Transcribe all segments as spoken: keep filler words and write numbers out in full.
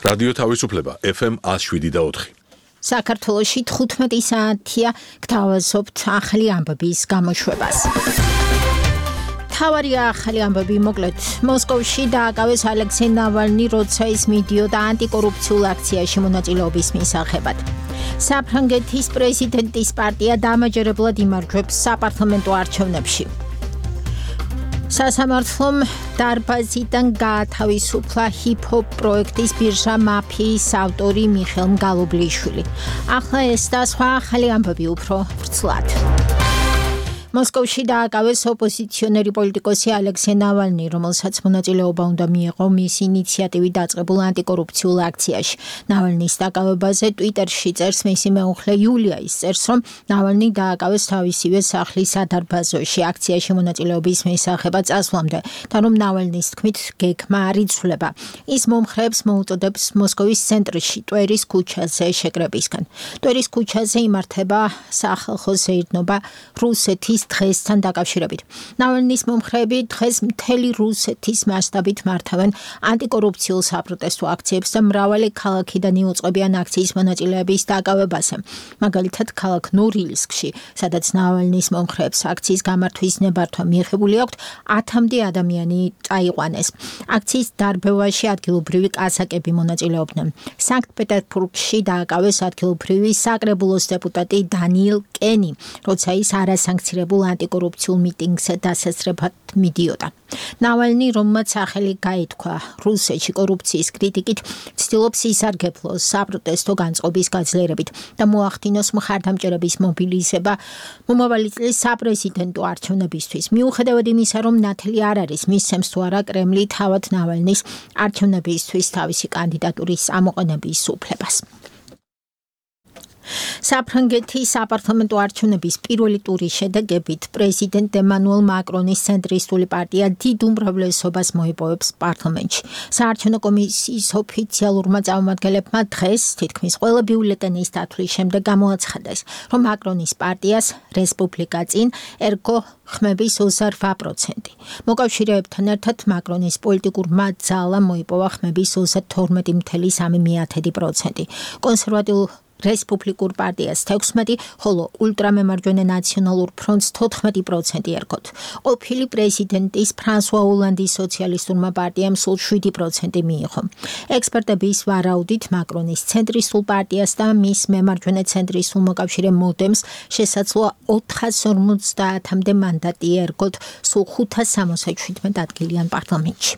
რადიო თავისუფლება ეფ ემ one oh seven და four. საქართველოში თხუთმეტი საათია გთავაზობთ ახალი ამბების გამოშვებას. თავარია ახალი ამბები მოკლედ. მოსკოვში დააკავეს ალექსეი ნავალნი, როცა ის მიდიოდა ანტიკორუფციულ აქციაში მონაწილეობის მისაღებად. საფრანგეთის პრეზიდენტის პარტია დამაჯერებლად იმარჯვებს საპარლამენტო არჩევნებში. სასამართლომ დარბაზიდან გაათავისუფლა ჰიპ-ჰოპ პროექტის ბირჟა მაფიის ავტორი მიხეილ მგალობლიშვილი. ახლა ეს და სხვა ახალი ამბები უფრო ვრცლად. მოსკოვში დააკავეს ოპოზიციონერი პოლიტიკოსი ალექსეი ნავალნი, რომელსაც მონაწილეობა უნდა მიეღო მის ინიციატივით დაწყებულ ანტიკორუფციულ აქციაში. ნავალნის დაკავებაზე ტვიტერში წერს მისი მეუღლე იულია, ის წერს, რომ ნავალნი დააკავეს თავისივე სახლის სადარბაზოში აქციაში მონაწილეობის მისაღებად წასვლამდე და რომ ნავალნის თქმით გეგმა არ იცვლება. ის მომხრეებს მოუწოდებს მოსკოვის ცენტრში ტვერის ქუჩაზე შეკრებისგან. ტვერის ქუჩაზე იმართება სახალხო სეირნობა რუსეთის დღესთან დაკავშირებით. ნავალნის მომხრეები დღეს მთელი რუსეთის მასშტაბით მართავენ ანტიკორუფციულ საპროტესტო აქციებს და მრავალი ქალაქიდან იუწყებიან აქციის მონაწილეების დაკავებაზე. მაგალითად, ქალაქ ნორილსკში, სადაც ნავალნის მომხრეებს აქციის გამართვის ნებართვა მიიღებული აქვთ, ათამდე ადამიანი წაიყვანეს. აქციის დარბევაში ადგილობრივი კაზაკები მონაწილეობდნენ. სანქტ-პეტერბურგში დააკავეს ადგილობრივი საკრებულოს დეპუტატი დანიელ კენი, როცა ის არასანქცირებულ ანტიკორუფციულ მიტინგზე დასასწრებად მიდიოდა. ნავალნი, რომელმაც სახელი გაითქვა რუსეთში კორუფციის კრიტიკით, ცდილობს ისარგებლოს საპროტესტო განწყობის გაძლიერებით და მოახდინოს მხარდამჭერების მობილიზება მომავალი წლის საპრეზიდენტო არჩევნებისთვის. მიუხედავად იმისა, რომ ნათელი არ არის, მისცემს თუ არა კრემლი თავად ნავალნის არჩევნებისთვის თავისი კანდიდატურის ამოყენების უფლებას. საფრანგეთის საპარლამენტო არჩევნების პირველი ტურის შედეგებით პრეზიდენტ ემანუელ მაკრონის ცენტრისტული პარტია დიდ უმრავლესობას მოიპოვებს პარლამენტში. საარჩევნო კომისიის ოფიციალურმა წარმომადგენლებმა დღეს თითქმის ყველა ბიულეტენის დათვლის შემდეგ გამოაცხადეს, რომ მაკრონის პარტიას რესპუბლიკა წინ ერგო ხმების ოცდაოთხ პროცენტი. მოკავშირეებთან ერთად მაკრონის პოლიტიკურმა ძალამ მოიპოვა ხმების ოცდათორმეტი целых три десятых პროცენტი. კონსერვატიულ რესპუბლიკურ პარტიას თექვსმეტი, ხოლო ულტრამემარჯვენე ნაციონალურ ფრონტს თოთხმეტი პროცენტი ერგოთ. ყოფილი პრეზიდენტის ფრანსუა ოლანდის სოციალისტურმა პარტიამ სულ შვიდი პროცენტი მიიღო. ექსპერტების ვარაუდით მაკრონის ცენტრისტულ პარტიას და მის მემარჯვენე ცენტრისტულ მოკავშირე მოდემს შესაძლოა ოთხას ორმოცდაათამდე მანდატი ერგოთ სულ ხუთას სამოცდაშვიდმეტ ადგილიან პარლამენტში.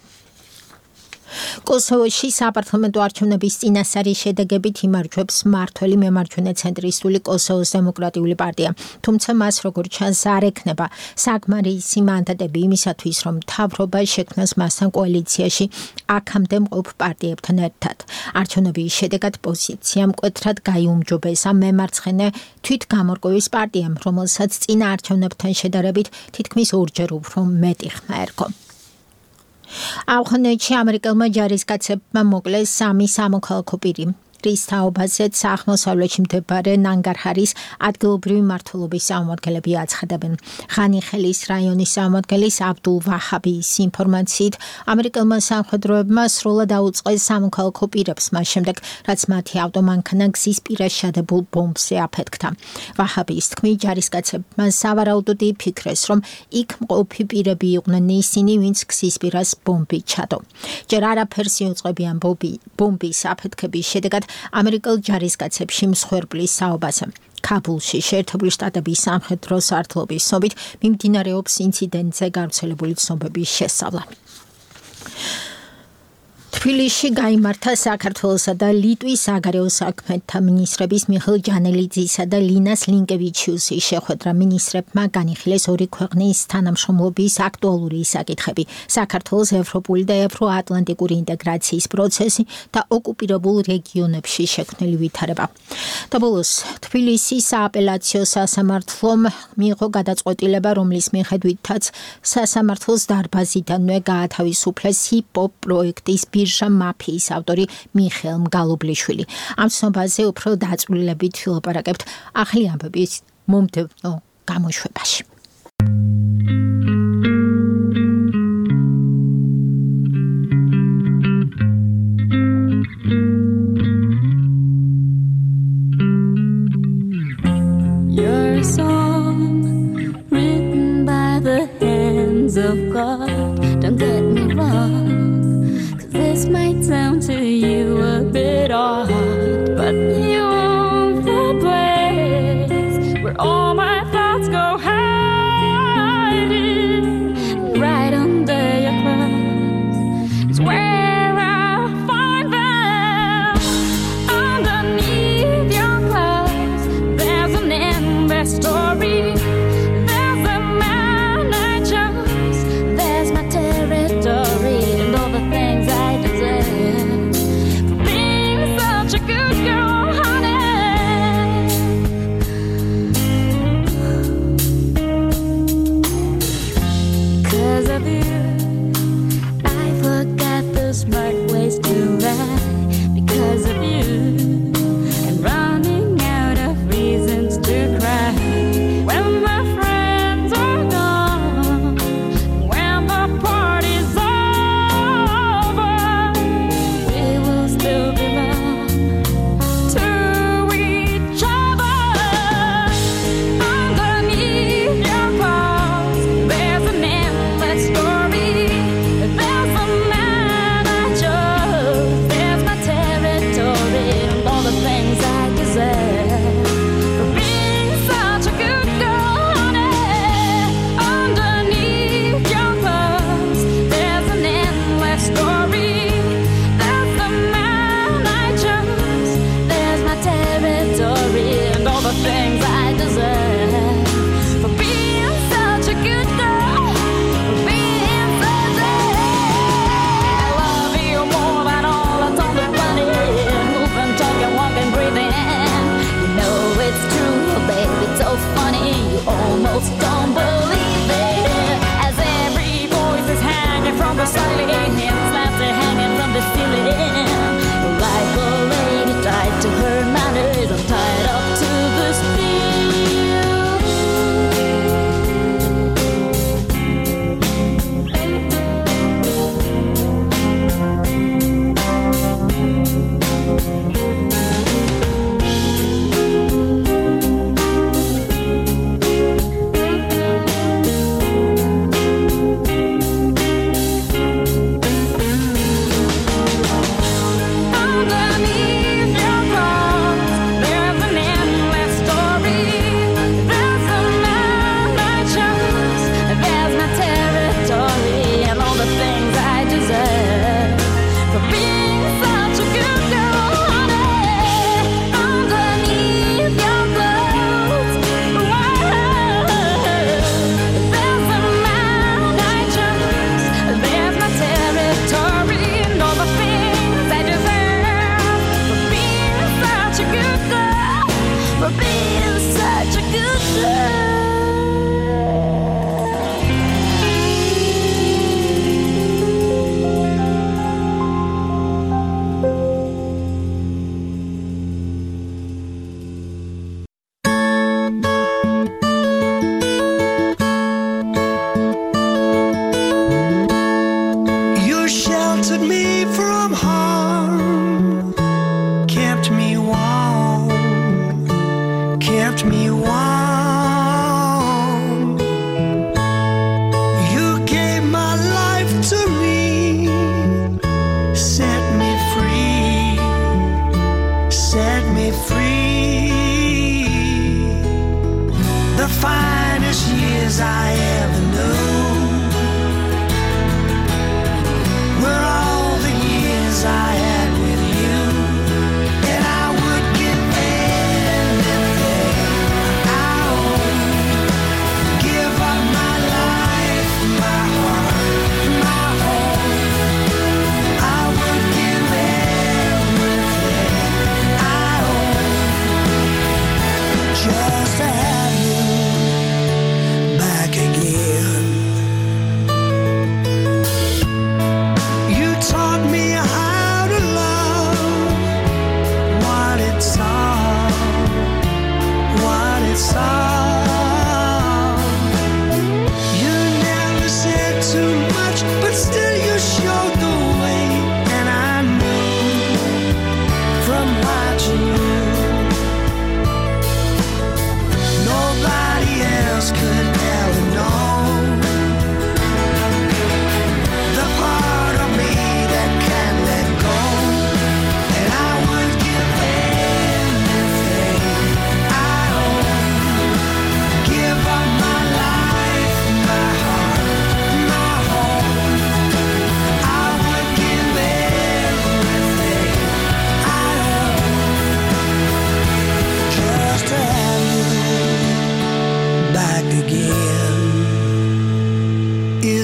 კოსოვოში საპარლამენტო არჩევნების წინასწარი შედეგებით იმარჯვებს მმართველი მემარჯვენე ცენტრისტული კოსოვოს დემოკრატიული პარტია, თუმცა მას როგორც ჩანს არ ექნება საკმარისი მანდატები იმისათვის, რომ მთავრობა შექმნას მასთან კოალიციაში აქამდე მყოფ პარტიებთან ერთად. არჩევნების შედეგად პოზიცია მკვეთრად გაიუმჯობესა მემარცხენე თვითგამორკვევის პარტიამ, რომელსაც წინა არჩევნებთან შედარებით თითქმის ორჯერ უფრო მეტი ხმა ერგო. ავღანეთში ამერიკელმა ჯარისკაცებმა მოკლეს სამი სამოქალაქო პირი. რის თაობაზეც აღმოსავლეთში მდებარე ნანგარჰარის ადგილობრივი მმართველობის წარმომადგენლები აცხადებენ. ღანიხელის რაიონის წარმომადგენლის აბდულ ვაჰაბის ინფორმაციით, ამერიკელმა სამხედროებმა სრულად აუწყეს სამოქალაქო პირებს, მას შემდეგ, რაც მათი ავტომანქანა გზის პირას შადებულ ბომბზე აფეთქდა. ვაჰაბის თქმით, ჯარისკაცებმა სავარაუდოდ იფიქრეს, რომ იქ მყოფი პირები იყვნენ ისინი, ვინც გზის პირას ბომბით ჩადო. ჯერ არაფერს იუწყებიან ბომბის აფეთქების შედეგად ამერიკელ ჯარისკაცებში მსხვერპლის საუბაზე. ქაბულში შეერთებული შტატების სამხედრო სარდლობის ცნობით მიმდინარეობს ინციდენტზე გავრცელებული ცნობების შესწავლა. თბილისში გაიმართა საქართველოსა და ლიტვის საგარეო საქმეთა მინისტრების მიხეილ ჯანელიძისა და ლინას ლინკევიჩიუსის შეხვედრა. მინისტრებმა განიხილეს ორი ქვეყნის თანამშრომლობის აქტუალური საკითხები, საქართველოს ევროპული და ევროატლანტიკური ინტეგრაციის პროცესი და ოკუპირებულ რეგიონებში შექმნილი ვითარება. და ბოლოს, თბილისის სააპელაციო სასამართლომ მიიღო გადაწყვეტილება, რომლის მიხედვითაც სასამართლოს დარბაზიდანვე გაათავისუფლეს ჰიპ-ჰოპ პროექტის ბირჟა მაფიის ავტორი მიხეილ მგალობლიშვილი. ამ ცნობაზე უფრო დაწვრილებით ვილაპარაკებთ ახალი ამბების მომდევნო გამოშვებაში. of God. Don't get me wrong, 'cause this might sound to you a bit odd, but you own the place where all my thoughts go hiding. Right under your clothes is where I'll find them. Underneath your clothes, there's an endless story. There's a man I chose, there's my territory, and all the things I deserve for being such a good girl, honey. 'Cause of you, I forgot the smart ways to ride. Because of you, I'm running out of reasons to cry. When my friends are gone, when the party's over, we will still belong to each other. Underneath your clothes, there's an endless story. There's a man I chose, there's my territory, and all the things I deserve for being such a good girl, honey. Underneath your clothes, there's an endless story. There's the man I chose, there's my territory, and all the things I deserve for being such a good girl, for being such a... I love you more than all that's on the planet. Moving, talking, walking, breathing. You know it's true, babe, it's so funny. You almost don't believe it. As every voice is hanging from the ceiling, slaps are hanging from the ceiling. Like a lady tied to her manners, I'm tied up to the steel. Underneath your clothes, there's an endless story. There's a man I chose, there's my territory, and all the things I deserve for being such a good girl, honey. Underneath your clothes, there's a man I chose, there's my territory, and all the things I deserve for being such a good girl, for being such a good girl. You sheltered me from harm, kept me warm, kept me warm. You gave my life to me, set me free, set me free. The finest years I ever knew were all the years I had with you, and I would give anything I own, give up my life, my heart, my home. I would give everything I own just to have you back again.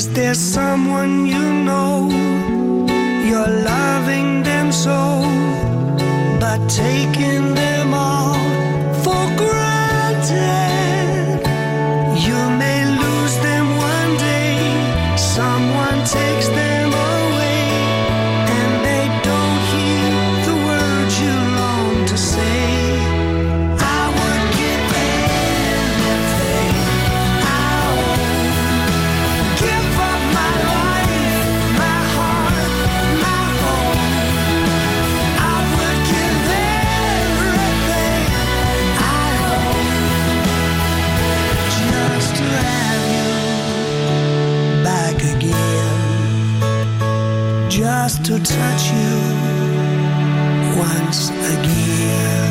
Is there someone you know? You're loving them so, but taking them all for granted. You may lose them one day, someone takes them away, and they don't hear the words you long to say. I would give anything I own, give up my life, my heart, my home. I would give everything I own just to have you back again, just to touch you once again.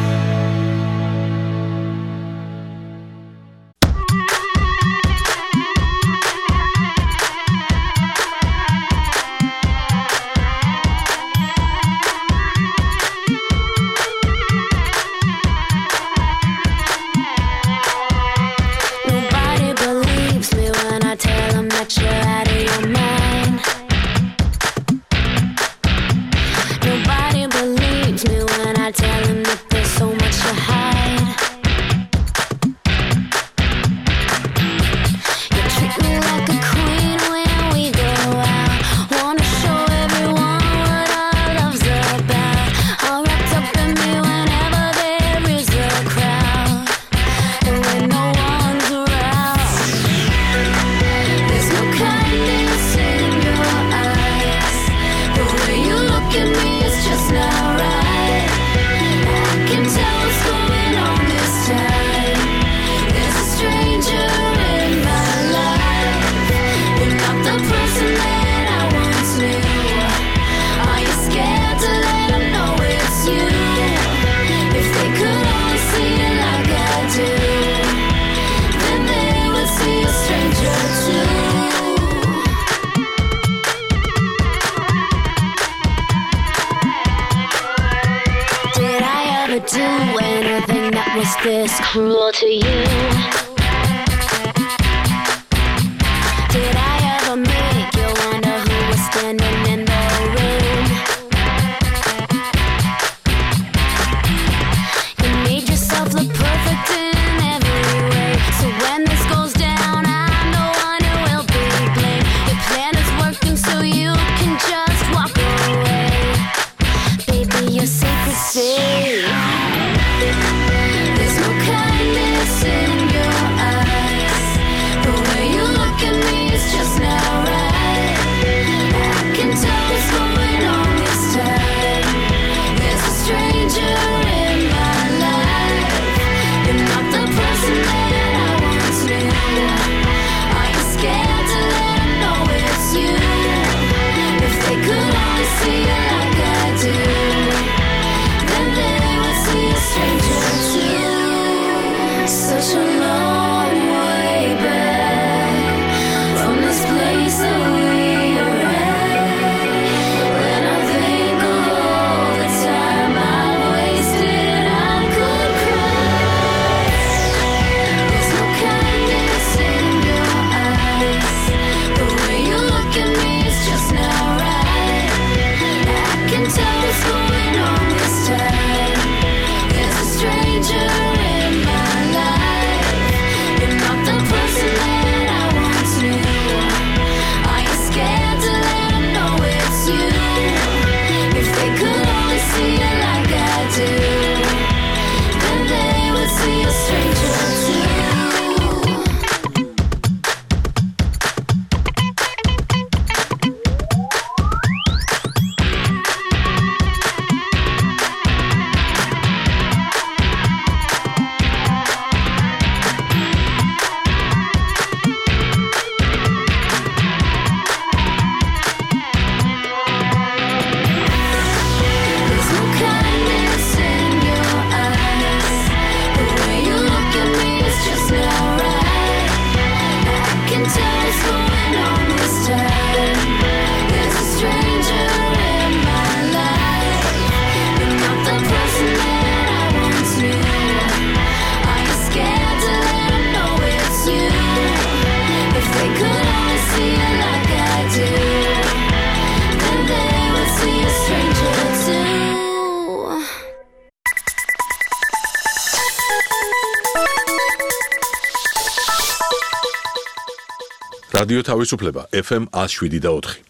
Nobody believes me when I tell them that you're out of your mind. Nobody believes me when I tell them that there's so much to hide. You treat me like a queen when we go out. Wanna show everyone what our love's about. All wrapped up in me whenever there is a crowd, and when no one's around. There's no kindness in your eyes. The way you look at me is just not right. I can tell what's going on this time. There's a stranger in my life. You're not the person that I once knew. Are you scared to let them know it's you? If they could only see it like I do, then they would see a stranger too. Did I ever do anything that was this cruel to you? Did I ever make you wonder who was standing in the room? You made yourself look perfect in every way, so when this goes down, I'm the one who will be blamed. Your plan is working, so you can just walk away. Baby, you're safe to say. There's no kindness in your eyes. The way you look at me is just not right. I can tell what's going on this time. There's a stranger in my life. You're not the person that I once knew. Are you scared to let them know it's you? If they could only see it like I do, then they would see a stranger too. Such a long way back from this place that we are at. When I think of all the time I wasted, I could cry. There's no kindness in your eyes. The way you look at me is just not right. I can tell what's going on this time. There's a stranger in my life. You're not the person that I once knew. Are you scared to let them know it's you? If they could only see it like I do, then they would see a stranger too. There's no kindness in your eyes. The way you look at me is just not right. I can tell what's going on this time. There's a stranger in my life. You're not the person that I once knew. Are you scared to let them know it's you? If they could only see it რადიო თავისუფლება ეფ ემ one oh seven და four.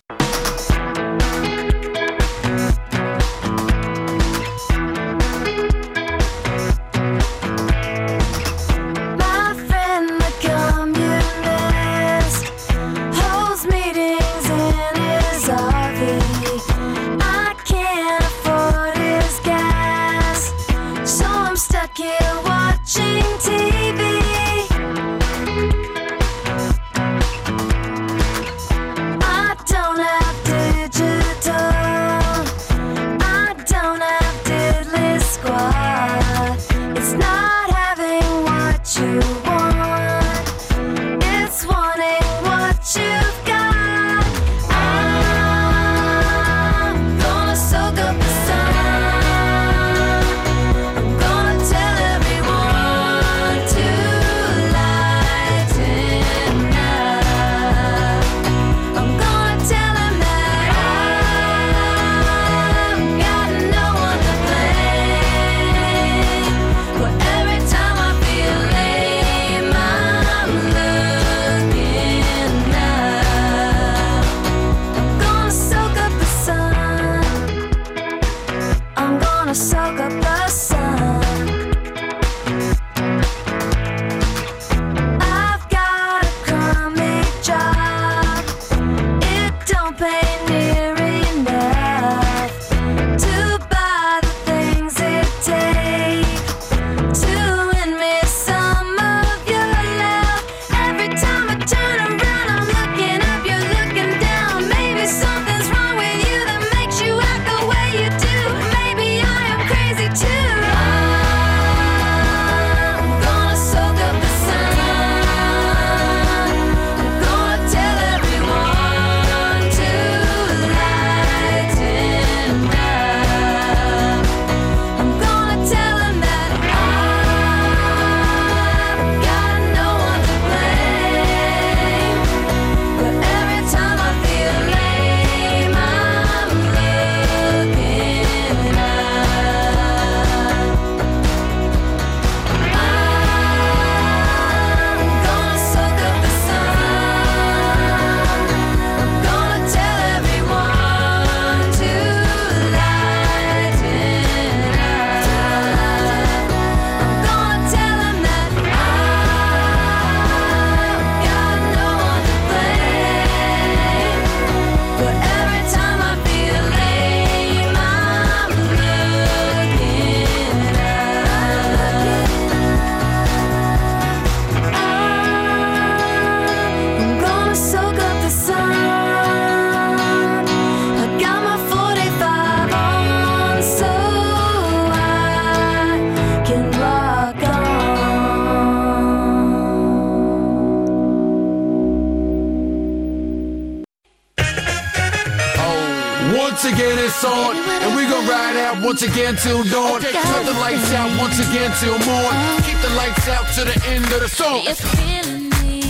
Once again it's on, and we gon' ride out once again till dawn. Cut the lights out once again till morn. Keep the lights out to the end of the song. It's feeling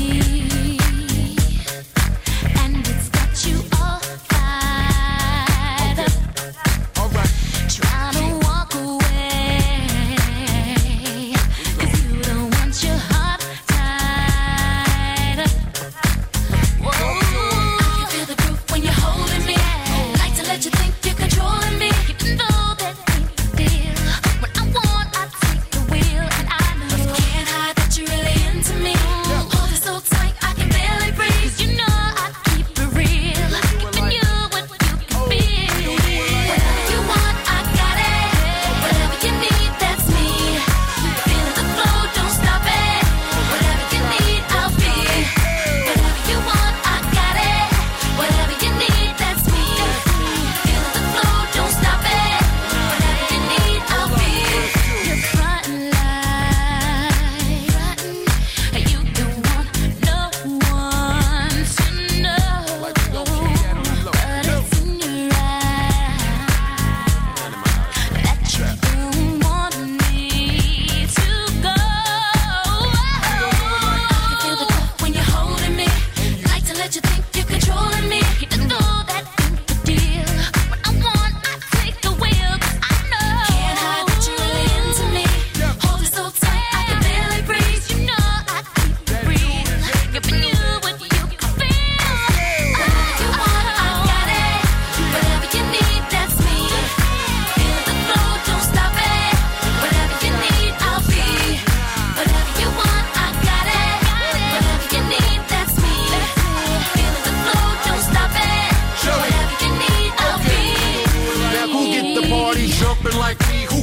me, and it's got you all fired up. All right. Trying to walk away, 'cause you don't want your heart tied up. Whoa, I can feel the groove when you're holding me. Like to let you think you're controlling me. You know that feel when I want, I take the wheel, and I know can't hide that you're really into me.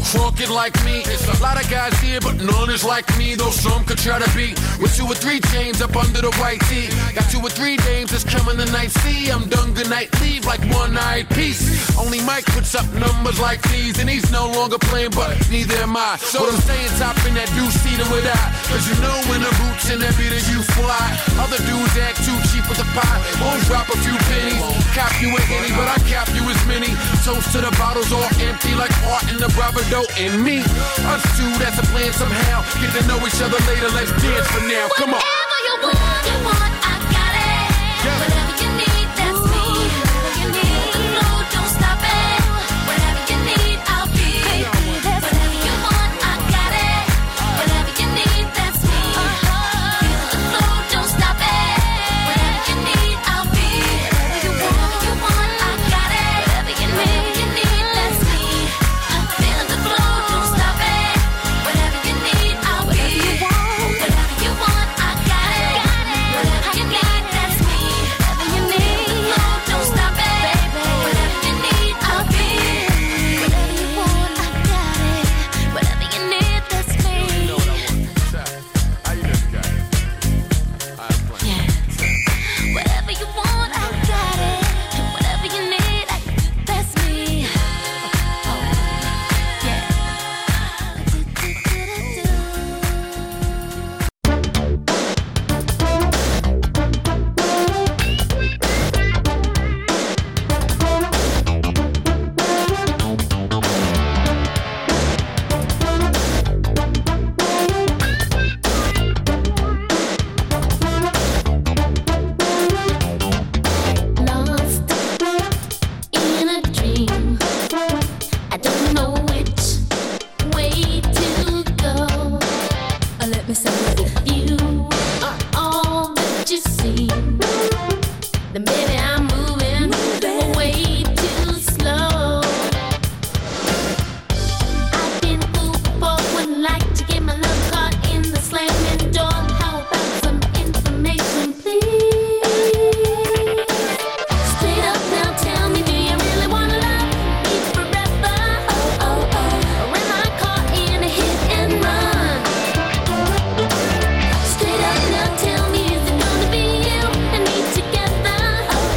crunk it like me. It's a lot of guys here, but none is like me. Though some could try to be with two or three chains up under the white tee. Got two or three dames that's coming tonight. See, I'm done. Good night, leave like one night piece. Only Mike puts up numbers like these, and he's no longer playing, but neither am I. So what I'm saying, top in that deuce-seater with I. Cause you know when the boots and that beater you fly. Other dudes act too cheap with the pie. Won't drop a few pennies. Cop you a henny, but I cap you as many. Toast to the bottles all empty like art in the bravado and me. Us two, that's a plan somehow. Get to know each other later, let's dance for now. Come on. Whatever you want, you want, I got it. Yeah. Whatever you need, that's me. Whatever you need, the flow, don't stop it. Whatever you need, I'll be. Whatever you want, I got it. Whatever you need, that's me. The flow, don't stop it. Whatever you need, I'll be. Whatever you want, I got it. Whatever you need, that's me. I'm feeling the flow, don't stop it. Whatever you need, I'll be. Whatever you want, I got it. Whatever you need, that's me. Whatever you need, the flow, don't stop it. Whatever you need, I'll be. Whatever you want, I got it. Whatever you need, that's me. Whatever you want, I got it. Whatever you need, I, that's me. Oh, yeah. Lost in a dream. I don't know which way to go. Uh, Let me say it. If you are all that you see, then maybe I'm moving way too slow. I've been fooled before, wouldn't like to get my love caught in the slamming door. How about some information, please? Straight up now, tell me, do you really wanna love me forever? Oh, oh, oh. Or am I caught in a hit and run? Straight up now, tell me, is it gonna be you and me together? Oh,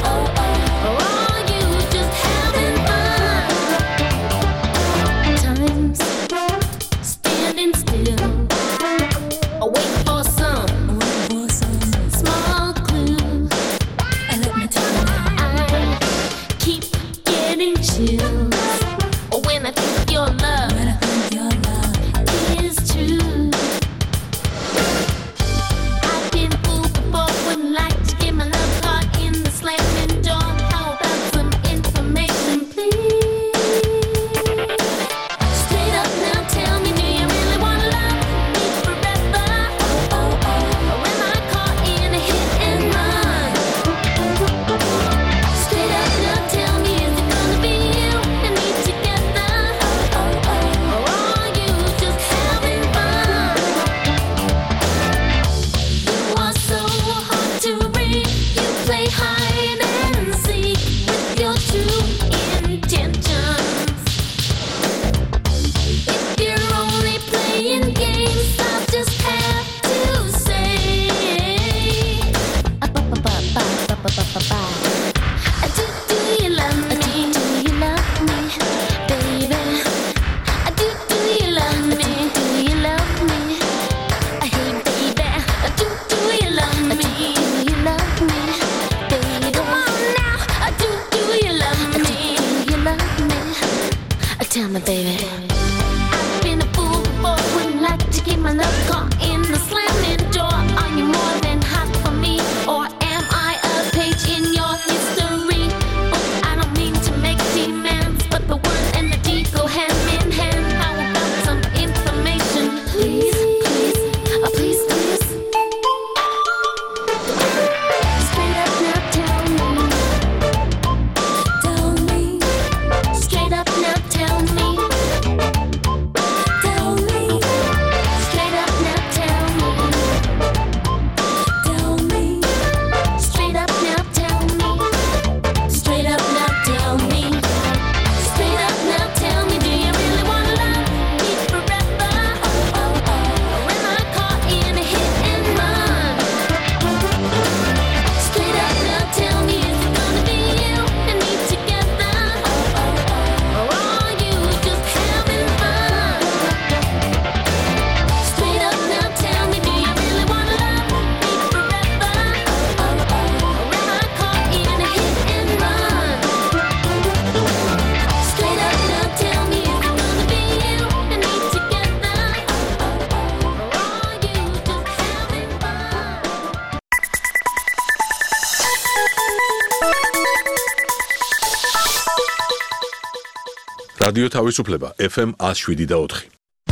რადიო თავისუფლება F M one oh seven და four.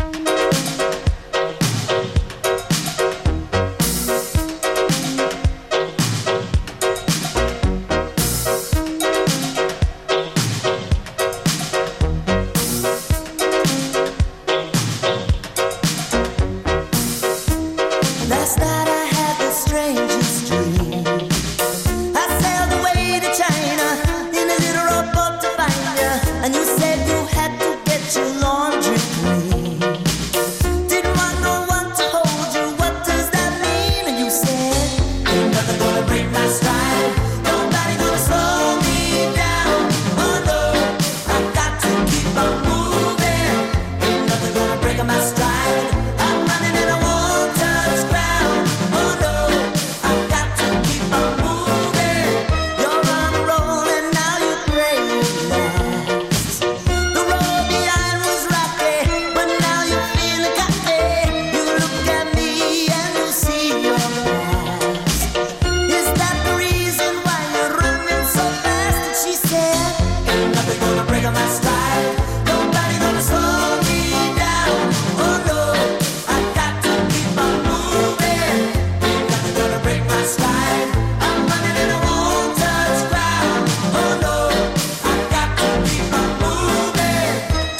Last night I had the strangest dream. I sailed away to China in a little rowboat to find you, and you said you had to get your laundry clean. Didn't want no one to hold you. What does that mean? And you said, ain't nothing gonna break my stride. Nobody gonna slow me down. Oh no, I got to keep on moving. Ain't nothing gonna break my stride. I'm running and I won't touch ground. Oh no, I got to keep on moving. You're on a roll and now you pray last. The road behind was rocky, but now you're feeling cocky. You look at me and you see your past. Is that the reason why you're running so fast? And she said, ain't nothing gonna break my stride. Nobody gonna slow me down. Oh no, I got to keep on moving. Ain't nothing gonna break my stride. I'm running and I won't touch ground. Oh no, I got to keep on moving.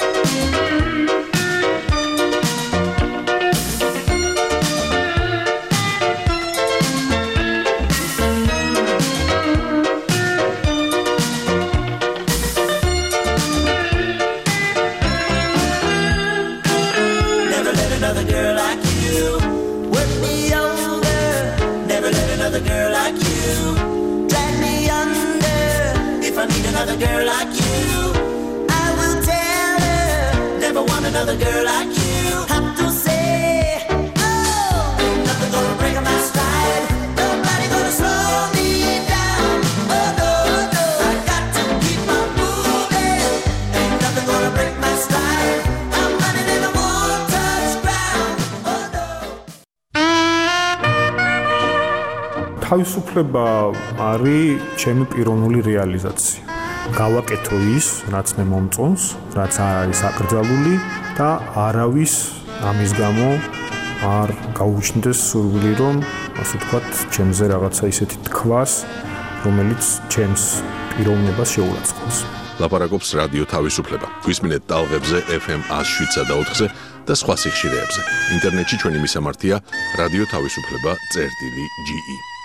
Never let another girl like you work me over. Never let another girl like you drag me under. If I need another girl like you, I will tell her. Never want another girl like you. Have to say, oh, ain't nothing gonna break my stride. Nobody gonna slow me down. Oh no, no, I got to keep on moving. Ain't nothing gonna break my stride. I'm running and I won't touch ground. Oh no. თავისუფლება არის ჩემი პიროვნული რეალიზაცია. გავაკეთო ის, რაც მე მომწონს, რაც არ არის აკრძალული და არავის ამის გამო არ გაუჩნდეს სურვილი, რომ ასე ვთქვათ, ჩემზე რაღაცა ისეთი თქვას, რომელიც ჩემს პიროვნებას შეურაცხყოფს. ლაპარაკობს რადიო თავისუფლება. გვისმინეთ ტალღებზე F M one oh seven და four-ზე და სხვა სიხშირეებზე. ინტერნეტში ჩვენი მისამართია რადიო თავისუფლება წერტილი G E.